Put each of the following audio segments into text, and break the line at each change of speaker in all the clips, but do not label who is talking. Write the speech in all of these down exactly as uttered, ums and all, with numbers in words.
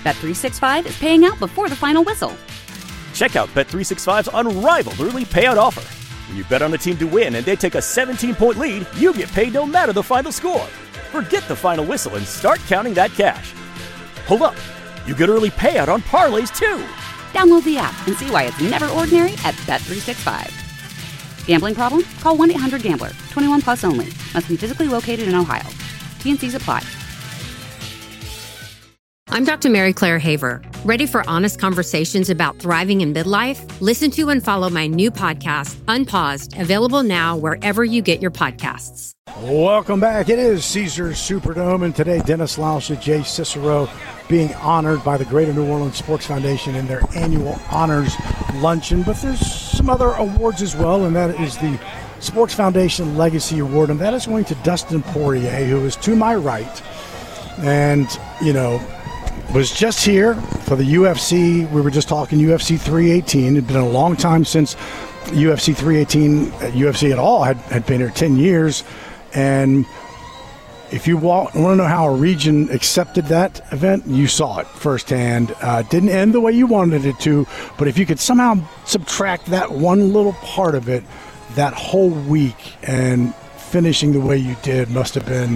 Bet three sixty-five is paying out before the final whistle.
Check out Bet three sixty-five's unrivaled early payout offer. When you bet on a team to win and they take a seventeen-point lead, you get paid no matter the final score. Forget the final whistle and start counting that cash. Hold up. You get early payout on parlays, too.
Download the app and see why it's never ordinary at Bet three sixty-five. Gambling problem? Call one eight hundred gambler. twenty-one plus only. Must be physically located in Ohio. T N Cs apply.
I'm Doctor Mary Claire Haver. Ready for honest conversations about thriving in midlife? Listen to and follow my new podcast, Unpaused, available now wherever you get your podcasts.
Welcome back. It is Caesars Superdome, and today Dennis Lauscha, Jay Cicero being honored by the Greater New Orleans Sports Foundation in their annual honors luncheon. But there's some other awards as well, and that is the Sports Foundation Legacy Award, and that is going to Dustin Poirier, who is to my right, and, you know, was just here for the U F C. We were just talking U F C three eighteen. It had been a long time since U F C three eighteen, uh, U F C at all, had, had been here ten years. And if you want, want to know how a region accepted that event, you saw it firsthand. Uh, didn't end the way you wanted it to, but if you could somehow subtract that one little part of it, that whole week, and finishing the way you did must have been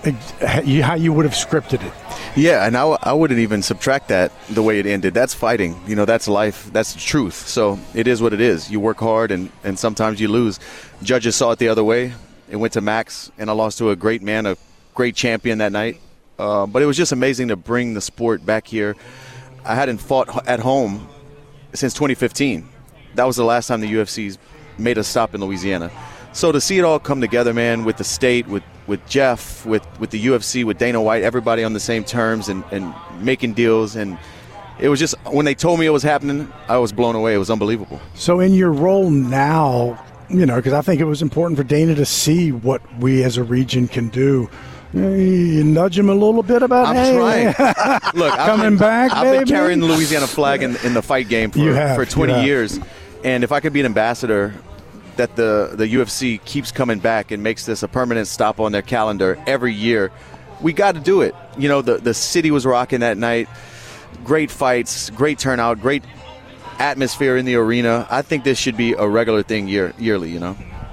how you would have scripted it.
Yeah, and I, I wouldn't even subtract that the way it ended. That's fighting. You know, that's life. That's the truth. So it is what it is. You work hard, and, and sometimes you lose. Judges saw it the other way. It went to Max, and I lost to a great man, a great champion that night. Uh, but it was just amazing to bring the sport back here. I hadn't fought at home since twenty fifteen. That was the last time the U F C's made a stop in Louisiana. So to see it all come together, man, with the state, with, with Jeff, with, with the U F C, with Dana White, everybody on the same terms and, and making deals. And it was just, when they told me it was happening, I was blown away. It was unbelievable.
So in your role now, you know, because I think it was important for Dana to see what we as a region can do. You nudge him a little bit about,
I'm
hey,
trying. Look,
coming
I've been,
back,
I've
baby.
been carrying the Louisiana flag in, in the fight game for,
have,
for twenty years. And if I could be an ambassador that the, the U F C keeps coming back and makes this a permanent stop on their calendar every year, we got to do it. You know, the, the city was rocking that night. Great fights, great turnout, great atmosphere in the arena. I think this should be a regular thing year, yearly, you know.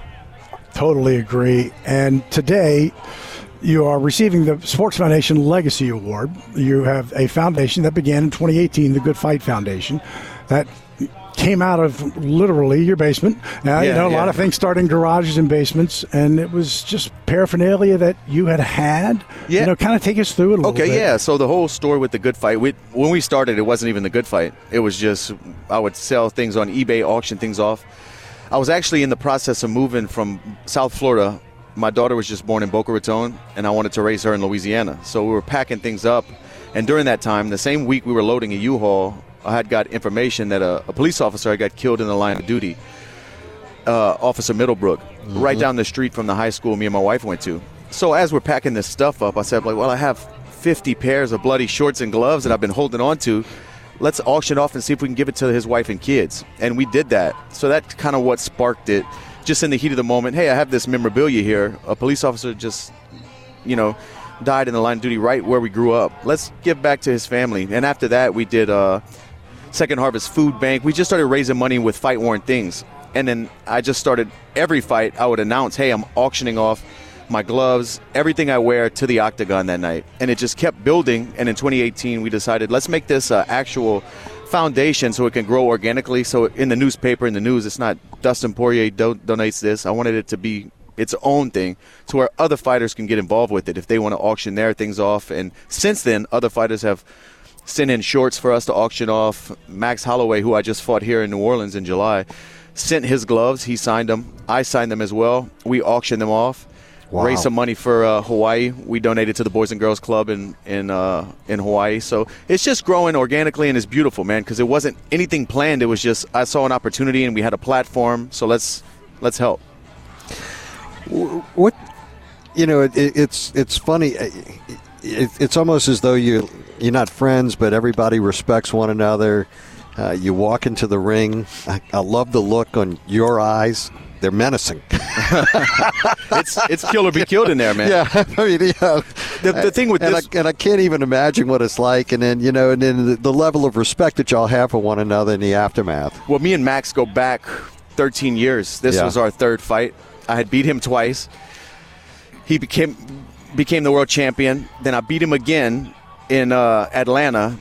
Totally agree. And today you are receiving the Sports Foundation Legacy Award. You have a foundation that began in twenty eighteen, the Good Fight Foundation, that came out of literally your basement. Now, yeah, you know, a yeah. lot of things start in garages and basements, and it was just paraphernalia that you had had. Yeah. You know, kind of take us through it a little
okay,
bit.
Okay, yeah. So the whole story with the Good Fight, we, when we started, it wasn't even the Good Fight. It was just, I would sell things on eBay, auction things off. I was actually in the process of moving from South Florida. My daughter was just born in Boca Raton, and I wanted to raise her in Louisiana. So we were packing things up. And during that time, the same week we were loading a U-Haul, I had got information that a, a police officer had got killed in the line of duty, uh, Officer Middlebrook, mm-hmm. right down the street from the high school me and my wife went to. So as we're packing this stuff up, I said, like, well, I have fifty pairs of bloody shorts and gloves that I've been holding on to. Let's auction off and see if we can give it to his wife and kids. And we did that. So that's kind of what sparked it. Just in the heat of the moment, hey, I have this memorabilia here. A police officer just, you know, died in the line of duty right where we grew up. Let's give back to his family. And after that, we did uh, Second Harvest Food Bank. We just started raising money with fight-worn things. And then I just started, every fight, I would announce, hey, I'm auctioning off my gloves, everything I wear to the octagon that night. And it just kept building. And in twenty eighteen, we decided, let's make this an actual foundation so it can grow organically. So in the newspaper, in the news, it's not Dustin Poirier do- donates this. I wanted it to be its own thing to where other fighters can get involved with it if they want to auction their things off. And since then, other fighters have sent in shorts for us to auction off. Max Holloway, who I just fought here in New Orleans in July, sent his gloves. He signed them. I signed them as well. We auctioned them off. Wow. Raised some money for uh, Hawaii. We donated to the Boys and Girls Club in in uh, in Hawaii. So it's just growing organically, and it's beautiful, man, because it wasn't anything planned. It was just I saw an opportunity, and we had a platform. So let's let's help.
What, you know, it, it's it's funny. It, it's almost as though you you're not friends, but everybody respects one another. Uh, you walk into the ring. I, I love the look on your eyes they're menacing.
it's it's kill or be killed in there, man.
Yeah, I mean, you know,
the, the thing with
and
this,
I, and I can't even imagine what it's like. And then you know, and then the, the level of respect that y'all have for one another in the aftermath.
Well, me and Max go back thirteen years. This
Yeah.
was our third fight. I had beat him twice. He became became the world champion. Then I beat him again in uh, Atlanta,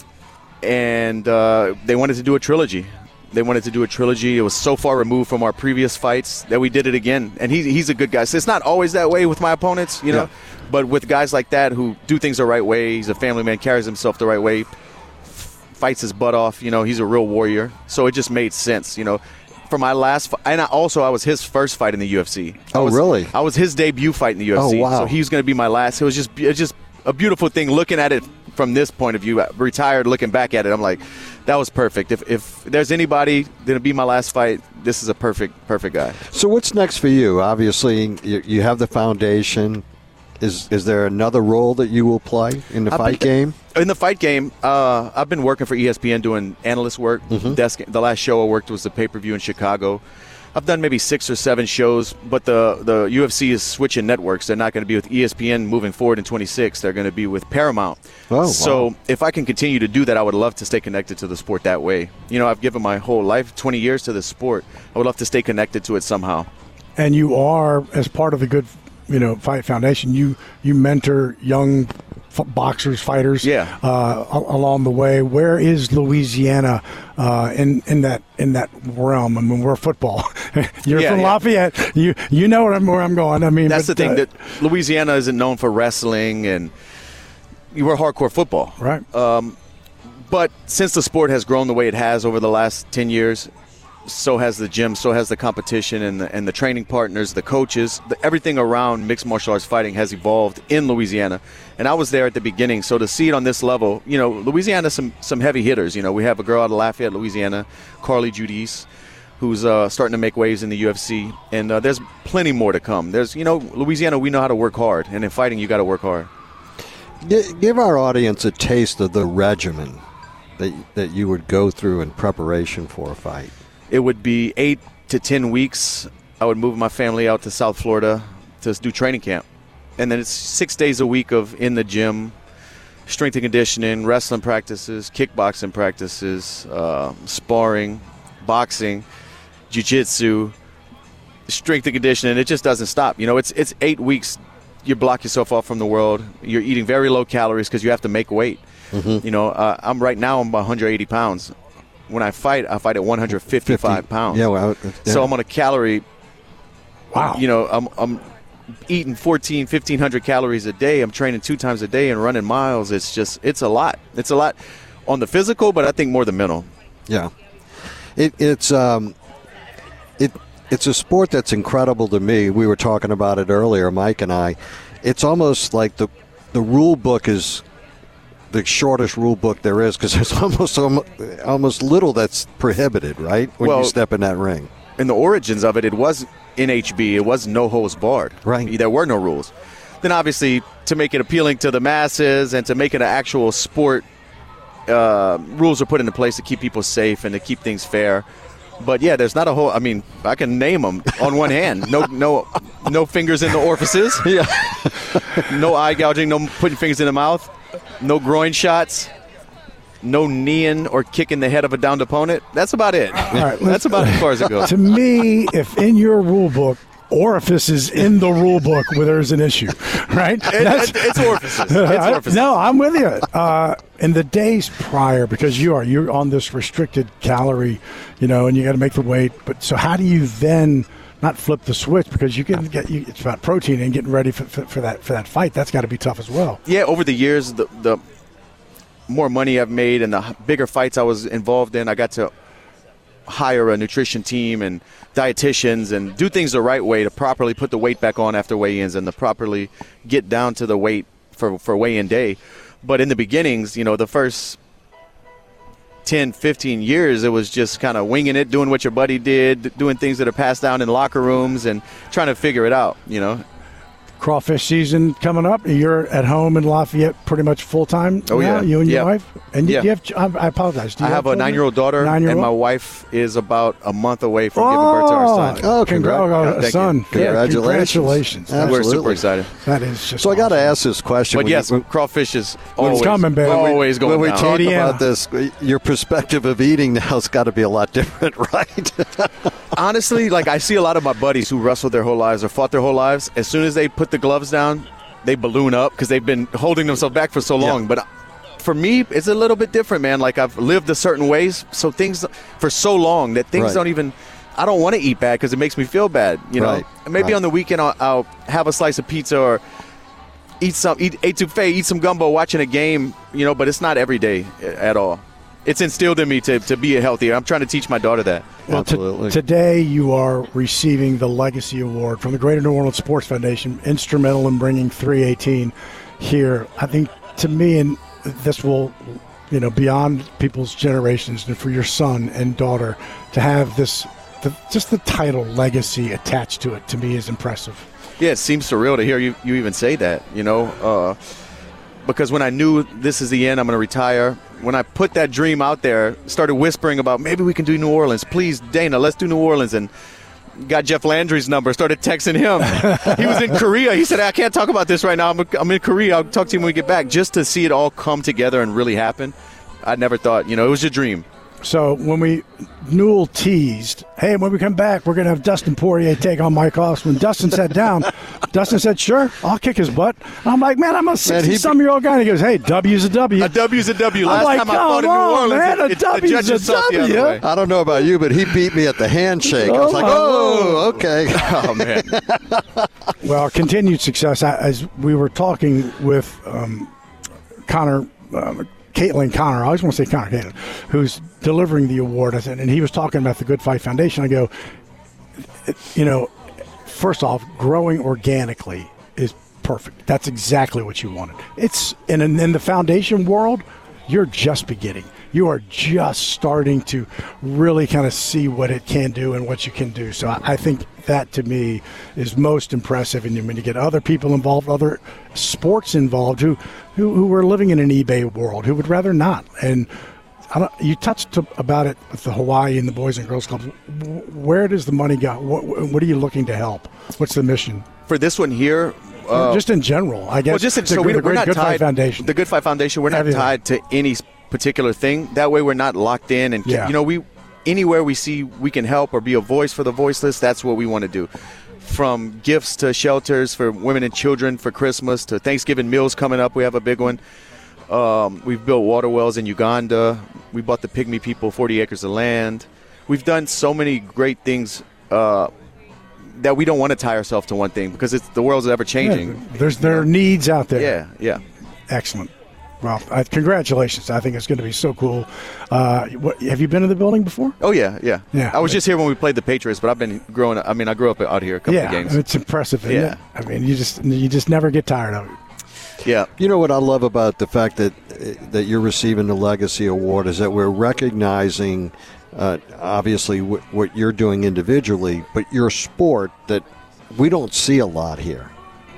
and uh, they wanted to do a trilogy. They wanted to do a trilogy. It was so far removed from our previous fights that we did it again. And he, he's a good guy. So it's not always that way with my opponents, you know.
Yeah.
But with guys like that who do things the right way, he's a family man, carries himself the right way, fights his butt off. You know, he's a real warrior. So it just made sense, you know. For my last fight, and I also I was his first fight in the U F C. I
Oh,
was,
really?
I was his debut fight in the U F C.
Oh, wow.
So he was going to be my last. It was just, it was just a beautiful thing looking at it from this point of view. Retired, looking back at it, I'm like, that was perfect. If if there's anybody that'll be my last fight, this is a perfect perfect guy.
So what's next for you? Obviously, you, you have the foundation. Is is there another role that you will play in the
I've
fight
been-
game?
In the fight game, uh, I've been working for E S P N doing analyst work.
Mm-hmm.
Desk, the last show I worked was the pay-per-view in Chicago. I've done maybe six or seven shows, but the, the U F C is switching networks. They're not going to be with E S P N moving forward in twenty-six. They're going to be with Paramount.
Oh,
so
wow.
if I can continue to do that, I would love to stay connected to the sport that way. You know, I've given my whole life, twenty years to this sport. I would love to stay connected to it somehow.
And you are, as part of the Good, you know, Fight Foundation, you you mentor young f- boxers, fighters,
Yeah.
uh, a- along the way. Where is Louisiana uh, in in that in that realm? I mean, we're football. You're
Yeah,
from
yeah.
Lafayette. You you know where I'm where I'm going. I mean,
That's
but,
the thing,
uh,
that Louisiana isn't known for wrestling, and you were hardcore football.
right.
But since the sport has grown the way it has over the last ten years, so has the gym, so has the competition, and the, and the training partners, the coaches, the, everything around mixed martial arts fighting has evolved in Louisiana. And I was there at the beginning, so to see it on this level, you know, Louisiana, some some heavy hitters. You know, we have a girl out of Lafayette, Louisiana, Carly Judice, who's uh, starting to make waves in the U F C, and uh, there's plenty more to come. There's, you know, Louisiana, we know how to work hard, and in fighting, you got to work hard.
G- Give our audience a taste of the regimen that that you would go through in preparation for a fight.
It would be eight to ten weeks. I would move my family out to South Florida to do training camp. And then it's six days a week of in the gym, strength and conditioning, wrestling practices, kickboxing practices, uh, sparring, boxing, jiu-jitsu, strength and conditioning. It just doesn't stop. You know, it's it's eight weeks. You block yourself off from the world. You're eating very low calories because you have to make weight.
Mm-hmm.
You know, uh, I'm right now I'm one hundred eighty pounds. When I fight, I fight at one hundred fifty-five
fifty
pounds.
Yeah, well, yeah.
So I'm on a calorie.
Wow.
You know, I'm I'm eating fourteen, fifteen hundred calories a day. I'm training two times a day and running miles. It's just, it's a lot. It's a lot on the physical, but I think more the mental.
Yeah, it, it's um, it it's a sport that's incredible to me. We were talking about it earlier, Mike and I. It's almost like the the rule book is the shortest rule book there is, because there's almost almost little that's prohibited, right? When
Well,
you step in that ring.
In the origins of it, it was N H B. It was no holds barred.
Right.
There were no rules. Then obviously, to make it appealing to the masses and to make it an actual sport, uh, rules are put into place to keep people safe and to keep things fair. But yeah, there's not a whole. I mean, I can name them on one hand. No, no, no fingers in the orifices.
Yeah.
No eye gouging. No putting fingers in the mouth. No groin shots. No kneeing or kicking the head of a downed opponent. That's about it.
right,
That's about as far as it goes.
To me, if in your rule book, orifice is in the rule book where there's an issue, right?
It, it, it's orifices. It's orifices.
No, I'm with you. Uh, in the days prior, because you are you're on this restricted calorie, you know, and you got to make the weight. But so how do you then not flip the switch? Because you can get you, it's about protein and getting ready for, for, for that for that fight. That's got to be tough as well.
Yeah, over the years, the the more money I've made and the bigger fights I was involved in, I got to hire a nutrition team and dietitians and do things the right way to properly put the weight back on after weigh-ins and to properly get down to the weight for, for weigh-in day. But in the beginnings, you know, the first ten, fifteen years, it was just kind of winging it, doing what your buddy did, doing things that are passed down in locker rooms and trying to figure it out, you know.
Crawfish season coming up. You're at home in Lafayette pretty much full time.
Oh
now,
yeah,
you and your
yeah.
wife. And you,
yeah.
do you have? I apologize. Do you
I have, have a nine-year-old daughter,
Nine-year-old?
and my wife is about a month away from
oh,
giving birth to our son.
Oh,
congrats!
congrats.
Oh, a son.
Congratulations.
Congratulations.
Absolutely.
We're super excited.
That is just.
So I got to
awesome.
ask this question.
But
when
yes,
you,
crawfish is
When
always,
it's coming, baby.
always going
when we
down.
talk
Indiana.
about this, your perspective of eating now has got to be a lot different, right?
Honestly, like I see a lot of my buddies who wrestled their whole lives or fought their whole lives. As soon as they put the gloves down, they balloon up because they've been holding themselves back for so long.
Yeah.
But for me, it's a little bit different, man. Like I've lived a certain ways, so things for so long that things
Right.
don't even. I don't want to eat bad because it makes me feel bad. You know,
Right.
maybe
Right.
on the weekend I'll, I'll have a slice of pizza or eat some eat etouffee, eat some gumbo, watching a game. You know, but it's not every day at all. It's instilled in me to, to be healthier. I'm trying to teach my daughter that.
Well, t-
Absolutely.
today you are receiving the Legacy Award from the Greater New Orleans Sports Foundation, instrumental in bringing three eighteen here. I think to me, and this will, you know, beyond people's generations, and for your son and daughter to have this, the, just the title Legacy attached to it, to me is impressive.
Yeah, it seems surreal to hear you, you even say that, you know, uh, because when I knew this is the end, I'm going to retire, when I put that dream out there, started whispering about maybe we can do New Orleans. Please, Dana, let's do New Orleans. And got Jeff Landry's number, started texting him. He was in Korea. He said, I can't talk about this right now. I'm, I'm in Korea. I'll talk to you when we get back. Just to see it all come together and really happen. I never thought, you know, it was a dream.
So when we, Newell teased, hey, when we come back, we're going to have Dustin Poirier take on Mike Austin. When Dustin sat down, Dustin said, sure, I'll kick his butt. And I'm like, man, I'm a sixty-some-year-old guy. And he goes, hey, W's a W.
A W's a W. Last
I'm like,
time I fought in
come
New
on,
Orleans,
man, a
it, it, the
W's
judges
a
saw it the other
W.
way.
I don't know about you, but he beat me at the handshake. I was like, oh, okay.
Oh, man.
Well, continued success. I- As we were talking with um, Connor, um, Caitlin Connor, I always want to say Connor Caitlin, who's delivering the award, I said, and he was talking about the Good Fight Foundation. I go, you know, first off, growing organically is perfect. That's exactly what you wanted. It's and in, in the foundation world, you're just beginning. You are just starting to really kind of see what it can do and what you can do. So I, I think that to me is most impressive. And when you get other people involved, other sports involved who, who, who are living in an eBay world, who would rather not. And I don't, you touched about it with the Hawaii and the Boys and Girls Clubs. Where does the money go? What, what are you looking to help? What's the mission?
For this one here,
Or
uh,
just in general, I guess.
well, just in,
the,
so we,
the
we're
Great
not
Good
tied.
Fight Foundation.
The Good Fight Foundation. We're not
Everything.
tied to any particular thing. That way, we're not locked in. And
Yeah.
you know, we anywhere we see we can help or be a voice for the voiceless. That's what we want to do. From gifts to shelters for women and children for Christmas to Thanksgiving meals coming up. We have a big one. Um, we've built water wells in Uganda. We bought the Pygmy people forty acres of land. We've done so many great things. Uh, that we don't want to tie ourselves to one thing because it's the world's ever changing.
Yeah, there's there are needs out there.
Yeah, yeah.
Excellent. Well, I, congratulations. I think it's going to be so cool. Uh, what, have you been to the building before?
Oh yeah, yeah.
Yeah.
I was just here when we played the Patriots, but I've been growing up. I mean, I grew up out here a couple
yeah,
of games.
it's impressive. Isn't
Yeah.
it? I mean, you just you just never get tired of it.
Yeah.
You know what I love about the fact that that you're receiving the Legacy Award is that we're recognizing, uh, obviously, w- what you're doing individually, but your sport that we don't see a lot here.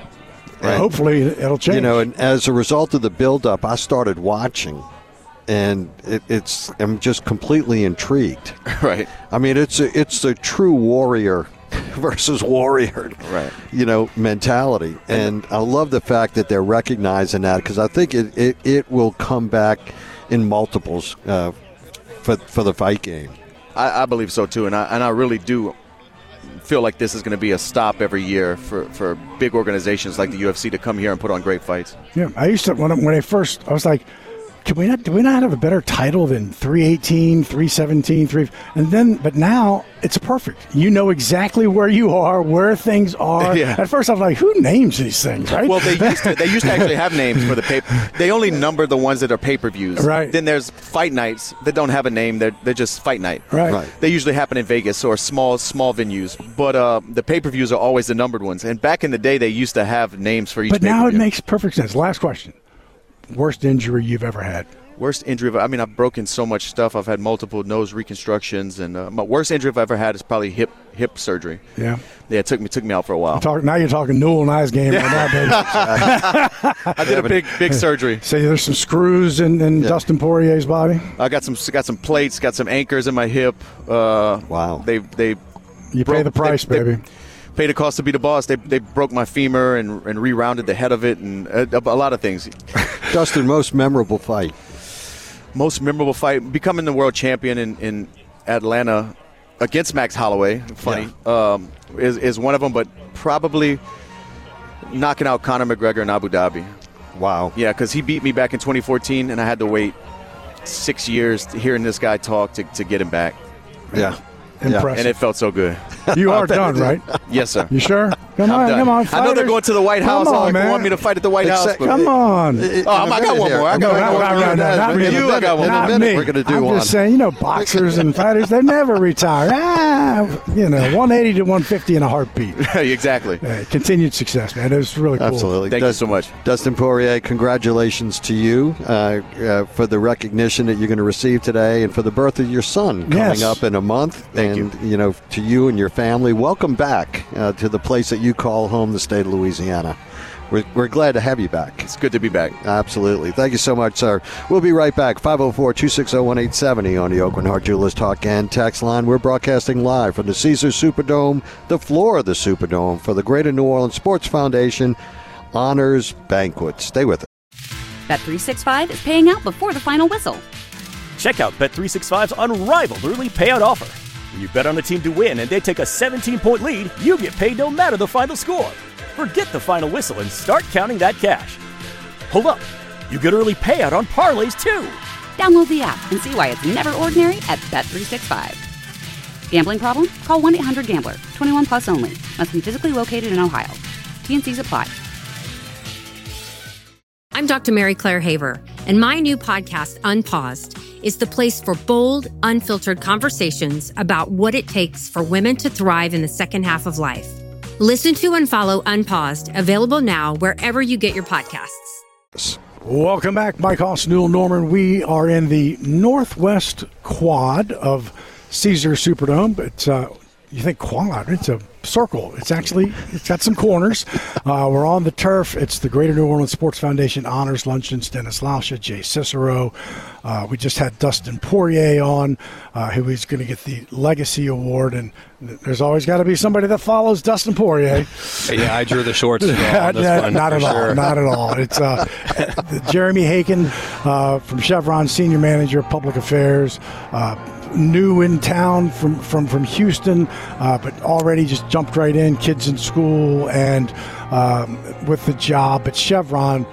And hopefully, it'll change.
You know, and as a result of the build-up, I started watching, and it, it's I'm just completely intrigued.
Right.
I mean, it's a, it's the true warrior versus warrior,
Right.
you know, mentality. And I love the fact that they're recognizing that because I think it, it, it will come back in multiples uh, for for the fight game.
I, I believe so too, and I and I really do feel like this is going to be a stop every year for, for big organizations like the U F C to come here and put on great fights.
Yeah, I used to when I, when I first I was like, can we not do we not have a better title than three eighteen, three seventeen, three and then but now it's perfect. You know exactly where you are, where things are.
Yeah.
At first I was like, who names these things, right?
Well, they used to they used to actually have names for the paper. They only number the ones that are pay-per-views.
Right.
Then there's fight nights that don't have a name. They're they're just fight night.
Right.
Right.
They usually happen in Vegas or small small venues, but uh, the pay-per-views are always the numbered ones. And back in the day, they used to have names for each.
But now it
pay-per-view.
makes perfect sense. Last question. Worst injury you've ever had?
Worst injury, I mean, I've broken so much stuff. I've had multiple nose reconstructions, and uh, my worst injury I've ever had is probably hip hip surgery.
Yeah.
Yeah, it took me took me out for a while.
Talk, now you're talking Newell and I's game right now, baby.
I did a big big surgery.
So there's some screws in, in yeah. Dustin Poirier's body?
I got some got some plates, got some anchors in my hip. Uh,
wow.
They they
You
broke,
pay the price,
they,
baby.
They paid the cost to be the boss. They they broke my femur and, and re-rounded the head of it and a, a lot of things.
Dustin, most memorable fight?
Most memorable fight, becoming the world champion in, in Atlanta against Max Holloway, funny, yeah. um, is, is one of them, but probably knocking out Conor McGregor in Abu Dhabi.
Wow.
Yeah, because he beat me back in twenty fourteen, and I had to wait six years to hearing this guy talk to, to get him back.
Yeah.
Impressive.
And it felt so good.
You are done, right?
Yes, sir.
You sure? Come
I'm
on,
done.
come on.
Fighters. I know they're going to the White House.
Come on,
like,
man.
want me to fight at the White
Except,
House.
Come on.
Oh, I got one more. I got
no,
one more.
No, no, no, not me.
You, I got one
not
more.
me.
We're going to do
I'm
one.
just saying, you know, boxers and fighters, they never retire. Ah, you know, one eighty to one fifty in a heartbeat.
Exactly.
Uh, continued success, man. It was really cool.
Absolutely.
Thank
Dust,
you so much.
Dustin Poirier, congratulations to you uh, uh, for the recognition that you're going to receive today and for the birth of your son coming
Yes.
up in a month.
Thank
and,
you.
you know, to you and your family, welcome back uh, to the place that you call home, the state of Louisiana. We're, we're glad to have you back.
It's good to be back.
Absolutely. Thank you so much, sir. We'll be right back. five oh four, two six oh, one eight seven oh on the Aucoin Hart Jewelers Talk and Text Line. We're broadcasting live from the Caesars Superdome, the floor of the Superdome, for the Greater New Orleans Sports Foundation Honors Banquet. Stay with us.
Bet three sixty-five is paying out before the final whistle.
Check out Bet three sixty-five's unrivaled early payout offer. When you bet on a team to win and they take a seventeen-point lead, you get paid no matter the final score. Forget the final whistle and start counting that cash. Hold up. You get early payout on parlays, too.
Download the app and see why it's never ordinary at Bet three sixty-five. Gambling problem? Call one eight hundred gambler. twenty-one plus only. Must be physically located in Ohio. T N Cs apply.
I'm Doctor Mary Claire Haver, and my new podcast, Unpaused, is the place for bold, unfiltered conversations about what it takes for women to thrive in the second half of life. Listen to and follow Unpaused, available now wherever you get your podcasts.
Welcome back, Mike Hoss, Newell Norman. We are in the northwest quad of Caesars Superdome. It's uh, you think quad? It's a circle. It's actually it's got some corners. Uh, we're on the turf. It's the Greater New Orleans Sports Foundation Honors Luncheons. Dennis Lauscha, Jay Cicero. Uh, we just had Dustin Poirier on, uh, who is going to get the Legacy Award. And there's always got to be somebody that follows Dustin Poirier.
Yeah, I drew the shorts on this one.
Not at all.
Sure.
Not at all. It's uh, Jeremy Haken uh, from Chevron, Senior Manager of Public Affairs. Uh, new in town from, from, from Houston, uh, but already just jumped right in, kids in school and um, with the job at Chevron.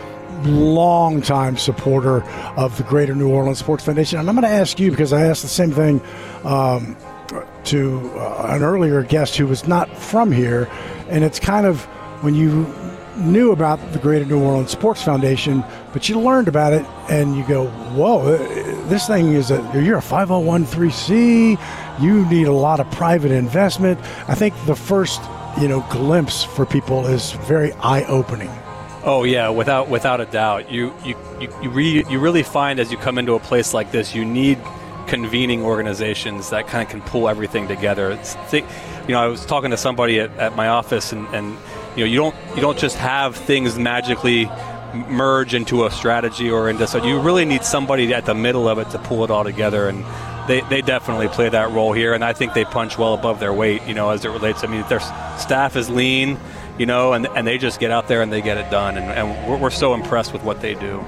Long-time supporter of the Greater New Orleans Sports Foundation. And I'm going to ask you, because I asked the same thing um, to uh, an earlier guest who was not from here, and it's kind of when you knew about the Greater New Orleans Sports Foundation, but you learned about it and you go, whoa, this thing is a, you're a five oh one c, you need a lot of private investment. I think the first, you know, glimpse for people is very eye-opening.
Oh yeah, without without a doubt. You you you you, re, you really find as you come into a place like this, you need convening organizations that kind of can pull everything together. It's, think, you know, I was talking to somebody at, at my office, and, and you know, you don't you don't just have things magically merge into a strategy or into so you really need somebody at the middle of it to pull it all together, and they, they definitely play that role here, and I think they punch well above their weight, you know, as it relates. I mean, their staff is lean, you know, and and they just get out there and they get it done, and, and we're, we're so impressed with what they do.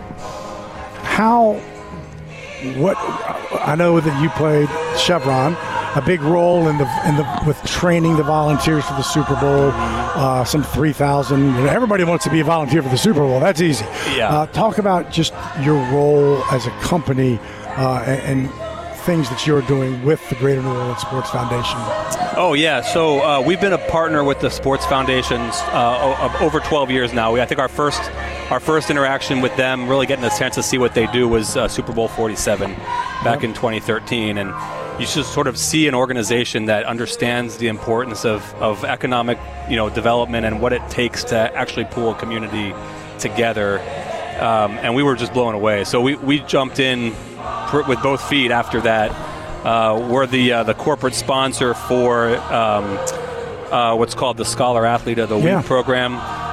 How, what, I know that you played Chevron, a big role in the in the with training the volunteers for the Super Bowl, uh, some three thousand. You know, everybody wants to be a volunteer for the Super Bowl. That's easy.
Yeah.
Uh, talk about just your role as a company uh, and, and things that you're doing with the Greater New Orleans Sports Foundation.
Oh, yeah. So uh, we've been a partner with the Sports Foundations uh, o- over twelve years now. We, I think our first our first interaction with them, really getting a chance to see what they do, was uh, Super Bowl forty-seven back in twenty thirteen. And you just sort of see an organization that understands the importance of, of economic, you know, development and what it takes to actually pull a community together. um, and we were just blown away. So we, we jumped in pr- with both feet after that. Uh, we're the uh, the corporate sponsor for um, uh, what's called the Scholar Athlete of the
yeah.
Week program.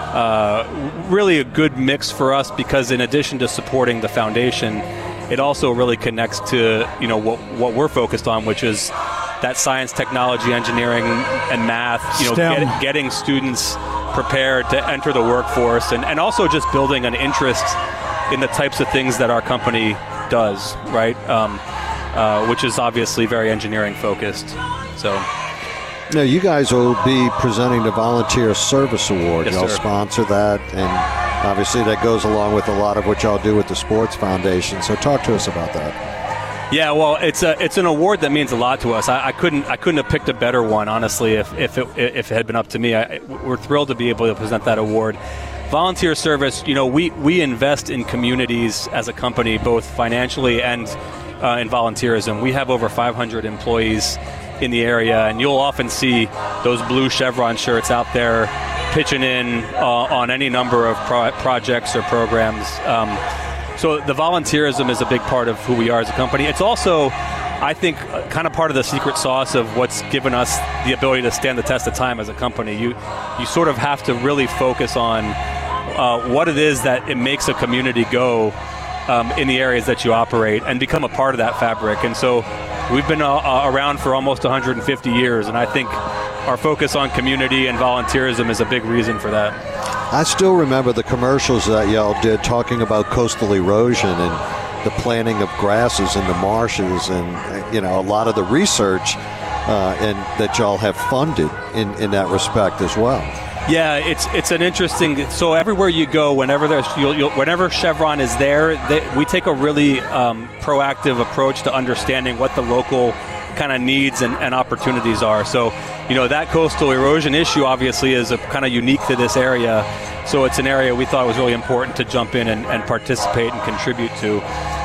Uh, really a good mix for us because in addition to supporting the foundation, it also really connects to, you know, what what we're focused on, which is that science, technology, engineering, and math, you know, get, getting students prepared to enter the workforce, and, and also just building an interest in the types of things that our company does, right? Um, uh, which is obviously very engineering focused. So.
Now, you guys will be presenting the Volunteer Service Award.
Yes,
y'all
sir.
sponsor that, and obviously that goes along with a lot of what y'all do with the Sports Foundation. So talk to us about that.
Yeah, well, it's a it's an award that means a lot to us. I, I couldn't I couldn't have picked a better one, honestly, if if it, if it had been up to me. I, we're thrilled to be able to present that award. Volunteer service, you know, we, we invest in communities as a company, both financially and uh, in volunteerism. We have over five hundred employees in the area, and you'll often see those blue Chevron shirts out there pitching in uh, on any number of pro- projects or programs. Um, so the volunteerism is a big part of who we are as a company. It's also, I think, kind of part of the secret sauce of what's given us the ability to stand the test of time as a company. You you sort of have to really focus on uh, what it is that it makes a community go um, in the areas that you operate and become a part of that fabric. And so we've been uh, around for almost one hundred fifty years, and I think our focus on community and volunteerism is a big reason for that.
I still remember the commercials that y'all did talking about coastal erosion and the planting of grasses in the marshes, and you know, a lot of the research uh, and that y'all have funded in, in that respect as well.
Yeah, it's it's an interesting. So everywhere you go, whenever there's you'll, you'll, whenever Chevron is there, they, we take a really um, proactive approach to understanding what the local kind of needs and, and opportunities are. So, you know, that coastal erosion issue obviously is a kind of unique to this area. So it's an area we thought was really important to jump in and, and participate and contribute to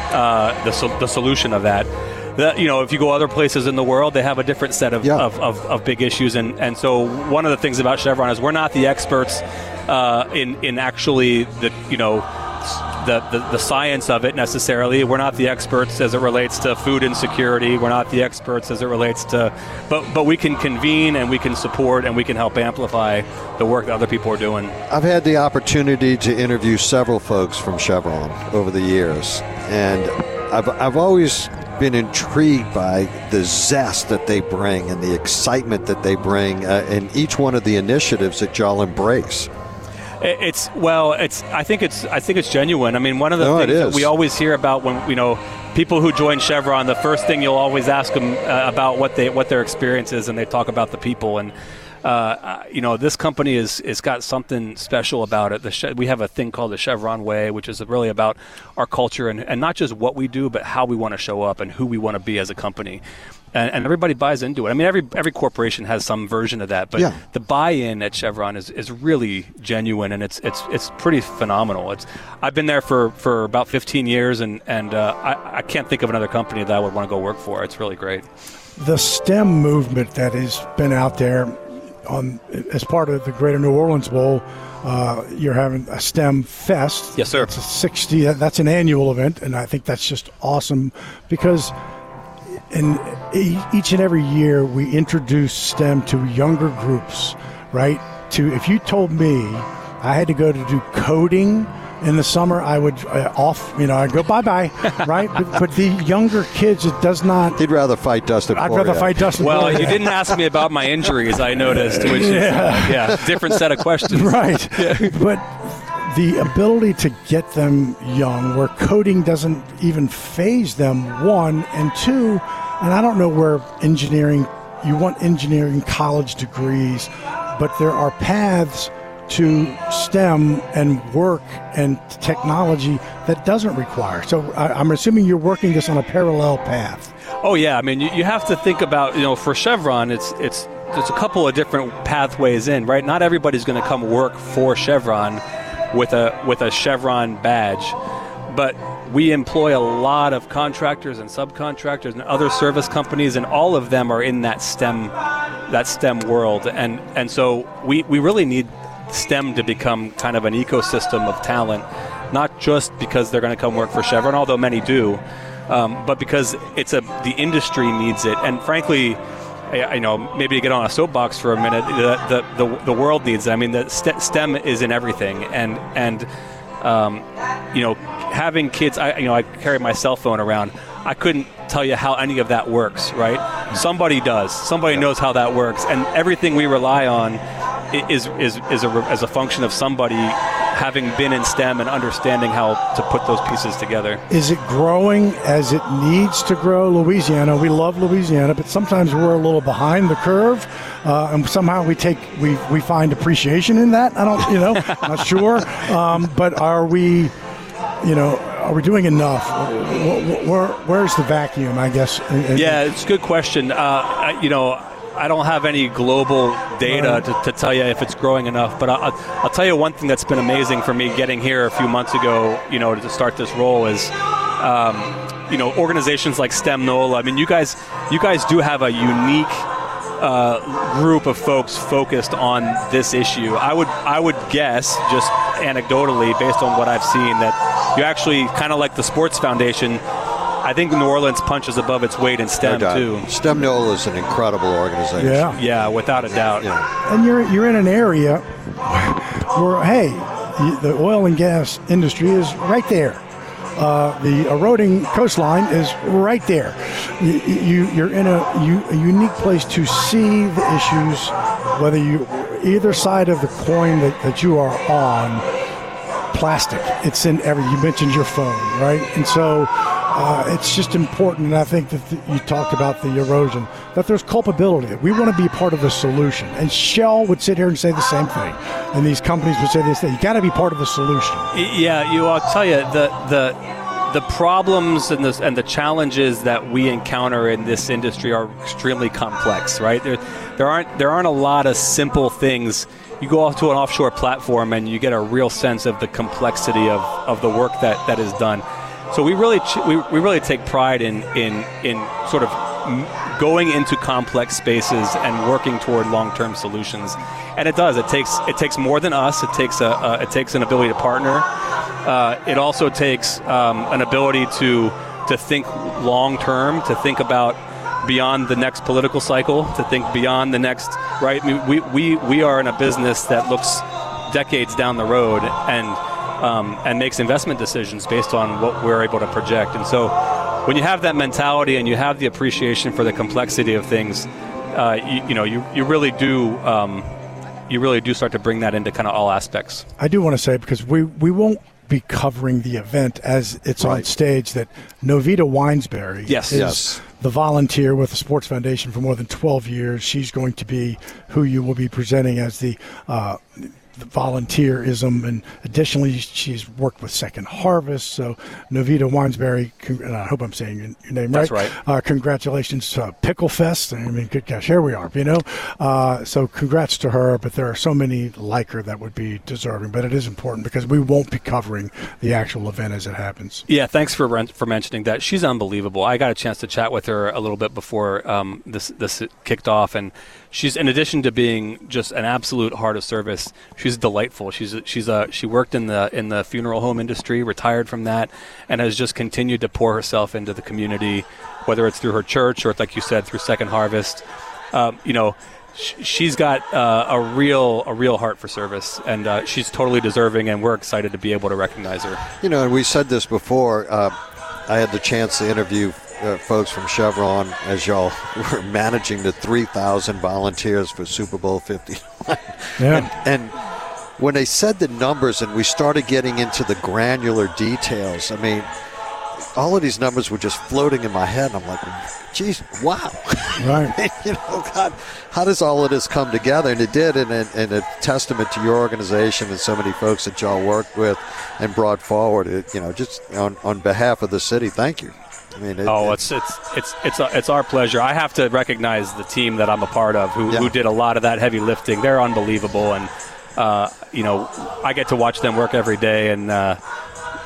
uh, the the solution of that. The, you know, if you go other places in the world, they have a different set of,
yeah.
of, of, of big issues. And, and so one of the things about Chevron is we're not the experts uh, in, in actually the, you know, the, the, the science of it necessarily. We're not the experts as it relates to food insecurity. We're not the experts as it relates to, but, but we can convene and we can support and we can help amplify the work that other people are doing.
I've had the opportunity to interview several folks from Chevron over the years, and I've, I've always been intrigued by the zest that they bring and the excitement that they bring uh, in each one of the initiatives that y'all embrace.
It's well, it's. I think it's. I think it's genuine. I mean, one of the
no,
things that we always hear about when you know people who join Chevron, the first thing you'll always ask them uh, about what they what their experience is, and they talk about the people. And uh, you know, this company is is got something special about it. The che- we have a thing called the Chevron Way, which is really about our culture and, and not just what we do, but how we want to show up and who we want to be as a company. And, and everybody buys into it. I mean, every every corporation has some version of that, but
yeah.
the buy-in at Chevron is, is really genuine, and it's it's it's pretty phenomenal. It's I've been there for, for about fifteen years, and and uh, I, I can't think of another company that I would want to go work for. It's really great.
The STEM movement that has been out there on as part of the Greater New Orleans Bowl, uh, you're having a STEM Fest.
Yes, sir.
It's a sixty. That's an annual event, and I think that's just awesome because. And each and every year we introduce STEM to younger groups, right? To if you told me I had to go to do coding in the summer, I would uh, off, you know, I'd go bye-bye, right? But, but the younger kids, it does not.
He'd rather fight Dustin
I'd
Poirier.
rather fight Dustin
Well,
Poirier.
you didn't ask me about my injuries, I noticed, which is,
Yeah.
uh, yeah, different set of questions.
Right. But the ability to get them young where coding doesn't even phase them, one, and two, and I don't know where engineering, you want engineering college degrees, but there are paths to STEM and work and technology that doesn't require. So I, I'm assuming you're working this on a parallel path.
Oh yeah, I mean you, you have to think about, you know, for Chevron, it's it's there's a couple of different pathways in, right? Not everybody's going to come work for Chevron with a with a Chevron badge, but we employ a lot of contractors and subcontractors and other service companies, and all of them are in that STEM that STEM world, and and so we we really need STEM to become kind of an ecosystem of talent not just because they're going to come work for Chevron, although many do, um, but because it's a the industry needs it. And frankly, I, you know, maybe to get on a soapbox for a minute, the the, the, the world needs it. I mean, the st- STEM is in everything, and and um, you know, having kids. I you know, I carry my cell phone around. I couldn't tell you how any of that works, right? Somebody does. Somebody knows how that works, and everything we rely on is is is a as a function of somebody having been in STEM and understanding how to put those pieces together.
Is it growing as it needs to grow? Louisiana, we love Louisiana, but sometimes we're a little behind the curve, uh, and somehow we take we we find appreciation in that. I don't, you know, not sure, um, but are we, you know, are we doing enough? Where, where, where's the vacuum, I guess?
Yeah, it's a good question. Uh, you know, I don't have any global data to, to tell you if it's growing enough, but I'll, I'll tell you one thing that's been amazing for me getting here a few months ago, you know, to start this role is, um, you know, organizations like STEM NOLA. I mean, you guys, you guys do have a unique uh, group of folks focused on this issue. I would, I would guess, just anecdotally, based on what I've seen, that you actually kind of like the Sports Foundation. I think New Orleans punches above its weight in STEM,
no
too.
STEM NOLA is an incredible organization.
Yeah.
Yeah, without a doubt.
Yeah.
And you're you're in an area where, hey, the oil and gas industry is right there. Uh, the eroding coastline is right there. You, you, you're in a, you, a unique place to see the issues, whether you either side of the coin that, that you are on. Plastic, it's in every. You mentioned your phone, right? And so uh, it's just important. And I think that the, you talked about the erosion. That there's culpability. That we want to be part of the solution. And Shell would sit here and say the same thing. And these companies would say this thing. You got to be part of the solution.
Yeah, you. I'll tell you the the the problems and the and the challenges that we encounter in this industry are extremely complex. Right? There there aren't there aren't a lot of simple things. You go off to an offshore platform and you get a real sense of the complexity of, of the work that, that is done. So we really ch- we, we really take pride in in in sort of going into complex spaces and working toward long-term solutions. And it does. It takes it takes more than us. It takes a, a it takes an ability to partner. Uh, it also takes um, an ability to to think long-term, to think about beyond the next political cycle, to think beyond the next, right? I mean, we, we, we are in a business that looks decades down the road and um, and makes investment decisions based on what we're able to project. And so when you have that mentality and you have the appreciation for the complexity of things, uh, you, you know, you, you really do um, you really do start to bring that into kind of all aspects.
I do want to say, because we, we won't be covering the event as it's right on stage, that Novita Winesberry
yes.
is
yes.
the volunteer with the Sports Foundation for more than twelve years. She's going to be who you will be presenting as the, uh, the volunteerism. And additionally, she's worked with Second Harvest. So Novita Winesberry, and I hope I'm saying your, your name right.
That's right.
Uh, congratulations to Pickle Fest. I mean, good gosh, here we are, you know. Uh, so congrats to her, but there are so many like her that would be deserving. But it is important because we won't be covering the actual event as it happens.
Yeah, thanks for for mentioning that. She's unbelievable. I got a chance to chat with her a little bit before um, this this kicked off, and she's, in addition to being just an absolute heart of service, she's delightful. She's she's a she worked in the in the funeral home industry, retired from that, and has just continued to pour herself into the community, whether it's through her church or, like you said, through Second Harvest. Um, you know, sh- she's got uh, a real a real heart for service, and uh, she's totally deserving, and we're excited to be able to recognize her.
You know, and we said this before. Uh, I had the chance to interview uh, folks from Chevron as y'all were managing the three thousand volunteers for Super Bowl fifty-one.
Yeah.
And, and when they said the numbers and we started getting into the granular details, I mean, all of these numbers were just floating in my head. And I'm like, geez, wow.
Right.
You know, God, how does all of this come together? And it did, and, and, and a testament to your organization and so many folks that y'all worked with and brought forward. It, you know, just on, on behalf of the city, thank you. I mean, it,
oh,
it,
it's it's it's it's a, it's our pleasure. I have to recognize the team that I'm a part of, who,
yeah.
who did a lot of that heavy lifting. They're unbelievable, and uh, you know, I get to watch them work every day, and uh,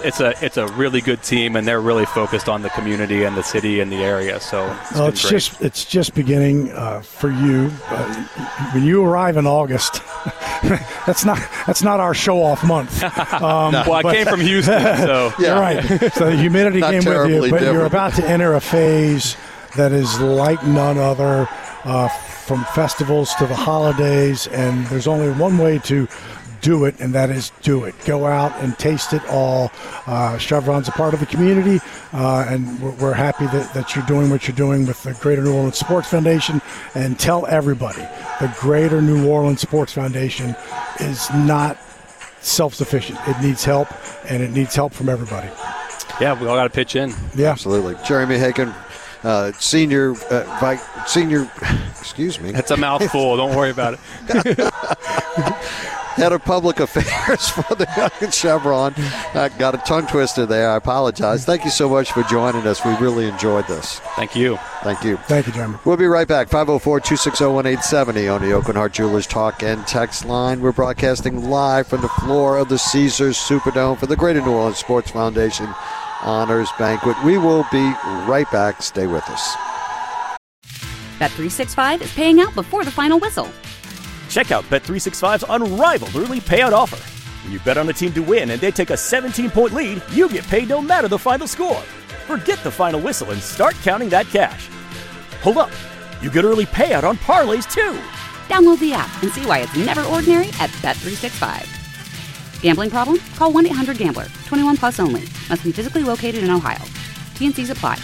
it's a it's a really good team, and they're really focused on the community and the city and the area. So it's,
well, it's just it's just beginning uh, for you. Uh, when you arrive in August, that's not that's not our show off month. Um,
no. Well, I came from Houston, so
yeah. You're right. So the humidity came with you, but different. You're about to enter a phase that is like none other. Uh, from festivals to the holidays, and there's only one way to do it, and that is do it. Go out and taste it all. Uh, Chevron's a part of the community, uh, and we're, we're happy that, that you're doing what you're doing with the Greater New Orleans Sports Foundation. And tell everybody, the Greater New Orleans Sports Foundation is not self-sufficient. It needs help, and it needs help from everybody.
Yeah, we all got to pitch in.
Yeah,
absolutely. Jeremy Hagan, Uh, senior, uh, vi- senior, excuse me.
It's a mouthful. Don't worry about it.
Head of Public Affairs for the Chevron. I got a tongue twister there. I apologize. Thank you so much for joining us. We really enjoyed this.
Thank you.
Thank you.
Thank you, Jeremy.
We'll be right back. five oh four, two six oh, one eight seven oh on the Oakland Heart Jewelers Talk and Text line. We're broadcasting live from the floor of the Caesars Superdome for the Greater New Orleans Sports Foundation Honors Banquet. We will be right back. Stay with us.
Bet three sixty-five is paying out before the final whistle.
Check out Bet three sixty-five's unrivaled early payout offer. When you bet on a team to win and they take a seventeen-point lead, you get paid no matter the final score. Forget the final whistle and start counting that cash. Hold up. You get early payout on parlays, too.
Download the app and see why it's never ordinary at Bet three sixty-five. Gambling problem? Call one eight hundred gambler. twenty-one plus only. Must be physically located in Ohio. T N Cs apply.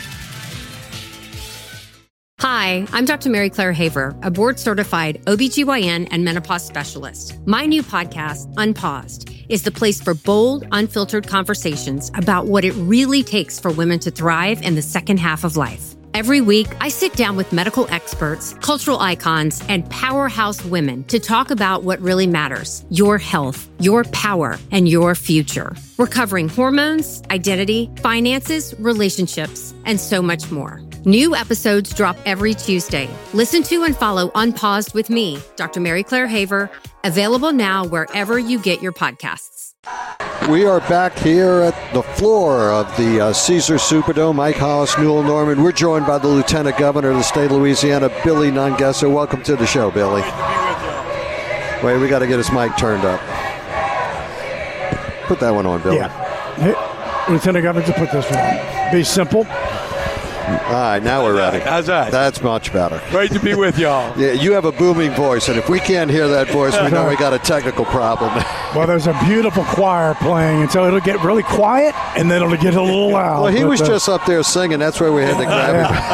Hi, I'm Doctor Mary Claire Haver, a board-certified O B G Y N and menopause specialist. My new podcast, Unpaused, is the place for bold, unfiltered conversations about what it really takes for women to thrive in the second half of life. Every week, I sit down with medical experts, cultural icons, and powerhouse women to talk about what really matters: your health, your power, and your future. We're covering hormones, identity, finances, relationships, and so much more. New episodes drop every Tuesday. Listen to and follow Unpaused with me, Doctor Mary Claire Haver, available now wherever you get your podcasts.
We are back here at the floor of the uh, Caesars Superdome. Mike Hollis, Newell Norman. We're joined by the Lieutenant Governor of the state of Louisiana, Billy Nungesser. Welcome to the show, Billy. Wait, we got to get his mic turned up. Put that one on, Billy.
Yeah. Hey, Lieutenant Governor, to put this one on. Be simple.
All right, now we're ready.
How's that?
That's much better.
Great to be with y'all.
Yeah, you have a booming voice, and if we can't hear that voice, we know we got a technical problem.
Well, there's a beautiful choir playing, and so it'll get really quiet, and then it'll get a little loud.
Well, he
but,
was
uh,
just up there singing. That's where we had to grab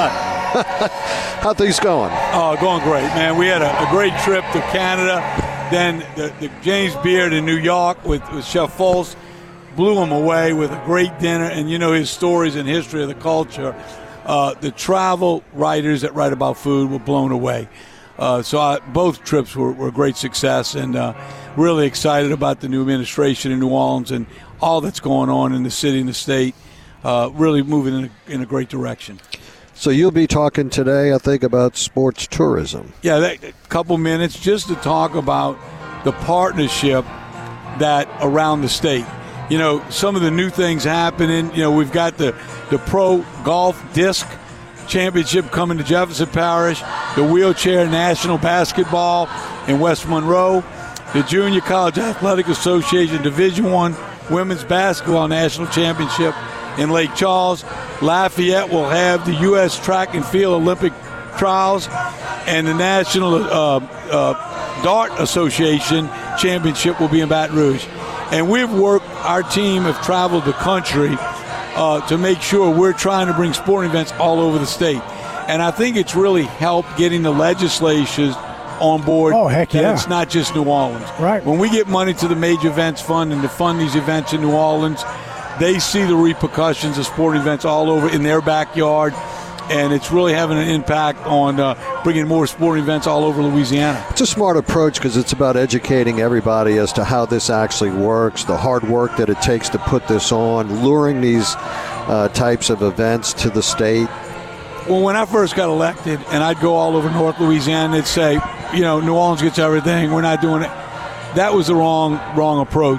him. How things going?
Oh, going great, man. We had a, a great trip to Canada. Then the, the James Beard in New York with, with Chef Foltz blew him away with a great dinner, and you know his stories and history of the culture. Uh, the travel writers that write about food were blown away. Uh, so I, both trips were, were a great success, and uh, really excited about the new administration in New Orleans and all that's going on in the city and the state. Uh, really moving in a, in a great direction.
So you'll be talking today, I think, about sports tourism.
Yeah, that, a couple minutes just to talk about the partnership that around the state. You know, some of the new things happening. You know, we've got the, the Pro Golf Disc Championship coming to Jefferson Parish, the Wheelchair National Basketball in West Monroe, the Junior College Athletic Association Division One Women's Basketball National Championship in Lake Charles. Lafayette will have the U S Track and Field Olympic Trials, and the National uh, uh, Dart Association Championship will be in Baton Rouge. And we've worked, our team have traveled the country uh, to make sure we're trying to bring sporting events all over the state. And I think it's really helped getting the legislatures on board.
Oh, heck
that
yeah.
It's not just New Orleans.
Right.
When we get money to the Major Events Fund and to fund these events in New Orleans, they see the repercussions of sporting events all over in their backyard. And it's really having an impact on uh, bringing more sporting events all over Louisiana.
It's a smart approach because it's about educating everybody as to how this actually works, the hard work that it takes to put this on, luring these uh, types of events to the state.
Well, when I first got elected and I'd go all over North Louisiana, they'd say, you know, New Orleans gets everything, we're not doing it. That was the wrong, wrong approach.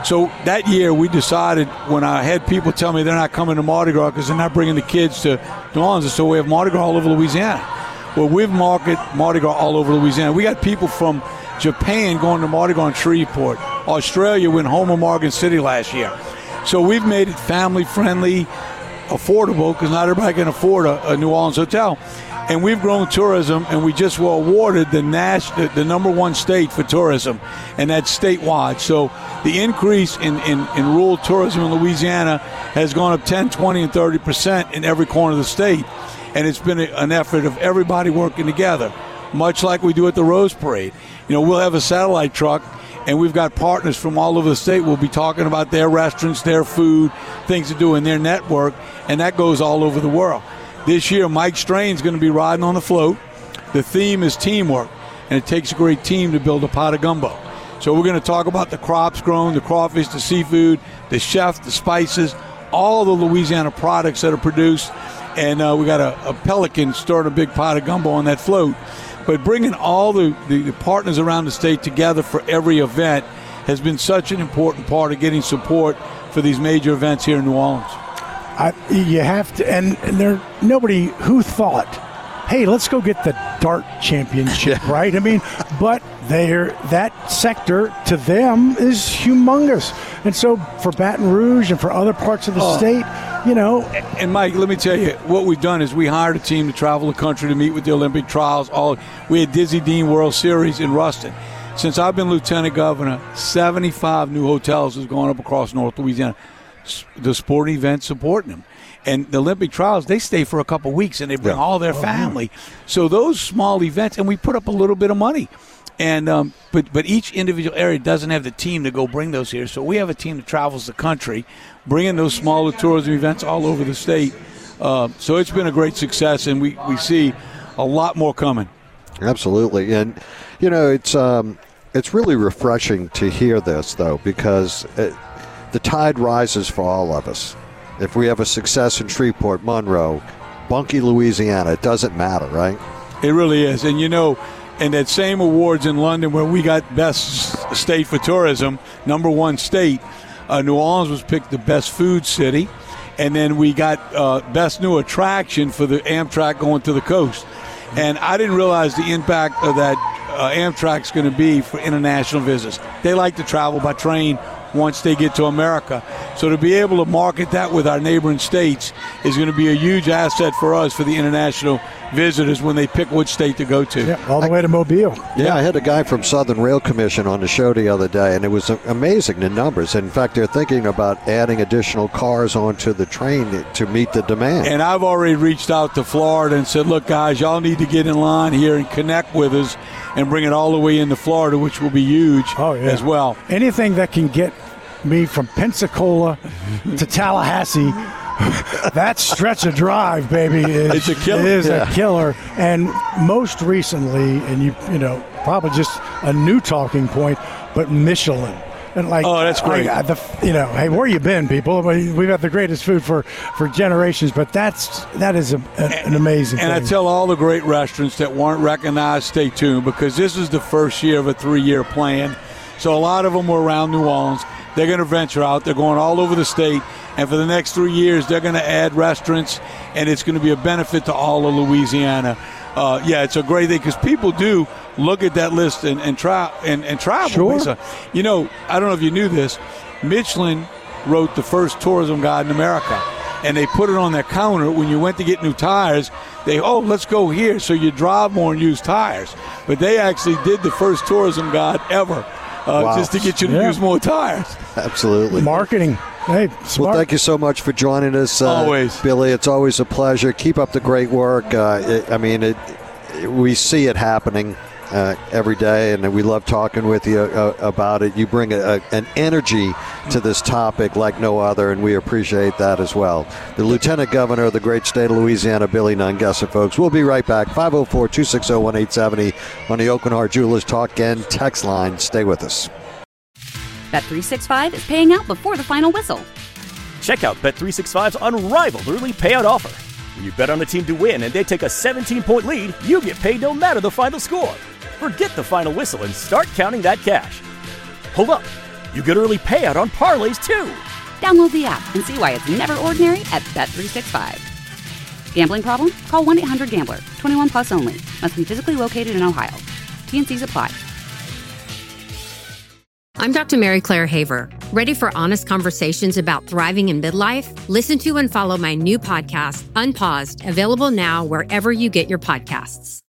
So that year we decided, when I had people tell me they're not coming to Mardi Gras because they're not bringing the kids to New Orleans, so we have Mardi Gras all over Louisiana. Well, we've marketed Mardi Gras all over Louisiana. We got people from Japan going to Mardi Gras in Shreveport. Australia went Homer Morgan City last year. So we've made it family-friendly, affordable, because not everybody can afford a, a New Orleans hotel. And we've grown tourism, and we just were awarded the, Nash, the, the number one state for tourism, and that's statewide. So the increase in, in, in rural tourism in Louisiana has gone up ten, twenty, and thirty percent in every corner of the state. And it's been a, an effort of everybody working together, much like we do at the Rose Parade. You know, we'll have a satellite truck, and we've got partners from all over the state. We'll be talking about their restaurants, their food, things to do in their network, and that goes all over the world. This year, Mike Strain's going to be riding on the float. The theme is teamwork, and it takes a great team to build a pot of gumbo. So we're going to talk about the crops grown, the crawfish, the seafood, the chef, the spices, all the Louisiana products that are produced. And uh, we got a, a pelican stirring a big pot of gumbo on that float. But bringing all the, the, the partners around the state together for every event has been such an important part of getting support for these major events here in New Orleans.
I, you have to, and, and there nobody who thought, hey, let's go get the dart championship, yeah. right? I mean, but they're that sector to them is humongous, and so for Baton Rouge and for other parts of the oh. state, you know.
And, and Mike, let me tell you, what we've done is we hired a team to travel the country to meet with the Olympic trials. All we had Dizzy Dean World Series in Ruston. Since I've been lieutenant governor, seventy-five new hotels have gone up across North Louisiana. The sporting events supporting them. And the Olympic trials, they stay for a couple of weeks, and they bring yeah. all their family. So those small events, and we put up a little bit of money. And um, but but each individual area doesn't have the team to go bring those here. So we have a team that travels the country, bringing those smaller tourism events all over the state. Uh, so it's been a great success, and we, we see a lot more coming.
Absolutely. And, you know, it's um, it's really refreshing to hear this, though, because it, the tide rises for all of us. If we have a success in Shreveport, Monroe, Bunkie, Louisiana, it doesn't matter, right?
It really is. And, you know, and that same awards in London where we got best state for tourism, number one state, uh, New Orleans was picked the best food city. And then we got uh, best new attraction for the Amtrak going to the coast. And I didn't realize the impact of that uh, Amtrak's going to be for international visitors. They like to travel by train once they get to America. So to be able to market that with our neighboring states is going to be a huge asset for us for the international visitors when they pick which state to go to.
Yeah, all the way to Mobile.
Yeah, yeah, I had a guy from Southern Rail Commission on the show the other day, and it was amazing, the numbers. In fact, they're thinking about adding additional cars onto the train to meet the demand.
And I've already reached out to Florida and said, look, guys, y'all need to get in line here and connect with us and bring it all the way into Florida, which will be huge
oh, yeah.
as well.
Anything that can get me from Pensacola to Tallahassee, that stretch of drive, baby, is,
it's a killer.
is
yeah.
a killer. And most recently, and you you know, probably just a new talking point, but Michelin. And like,
oh, that's great.
I, the, you know, hey, where you been, people? We've had the greatest food for, for generations, but that's that is a, a, an amazing
and
thing.
And I tell all the great restaurants that weren't recognized, stay tuned, because this is the first year of a three-year plan. So a lot of them were around New Orleans. They're going to venture out. They're going all over the state. And for the next three years, they're going to add restaurants, and it's going to be a benefit to all of Louisiana. Uh, yeah, it's a great thing because people do look at that list and, and, try, and, and travel.
Sure.
So, you know, I don't know if you knew this. Michelin wrote the first tourism guide in America, and they put it on their counter when you went to get new tires. They, oh, let's go here so you drive more and use tires. But they actually did the first tourism guide ever. Uh,
wow.
Just to get you to
yeah.
use more tires.
Absolutely.
Marketing. Hey, smart.
Well, thank you so much for joining us, uh,
always,
Billy. It's always a pleasure. Keep up the great work. Uh, it, I mean, it, it, we see it happening uh, every day, and we love talking with you uh, about it. You bring a, a, an energy to this topic like no other, and we appreciate that as well. The Lieutenant Governor of the great state of Louisiana, Billy Nungesser, folks. We'll be right back. five oh four, two six oh, one eight seven oh on the Oakland Heart Jewelers Talk and text line. Stay with us.
Bet three sixty-five is paying out before the final whistle.
Check out Bet three sixty-five's unrivaled early payout offer. When you bet on a team to win and they take a seventeen-point lead, you get paid no matter the final score. Forget the final whistle and start counting that cash. Hold up. You get early payout on parlays, too.
Download the app and see why it's never ordinary at Bet three sixty-five. Gambling problem? Call one eight hundred gambler. twenty-one plus only. Must be physically located in Ohio. T N Cs apply.
I'm Doctor Mary Claire Haver. Ready for honest conversations about thriving in midlife? Listen to and follow my new podcast, Unpaused, available now wherever you get your podcasts.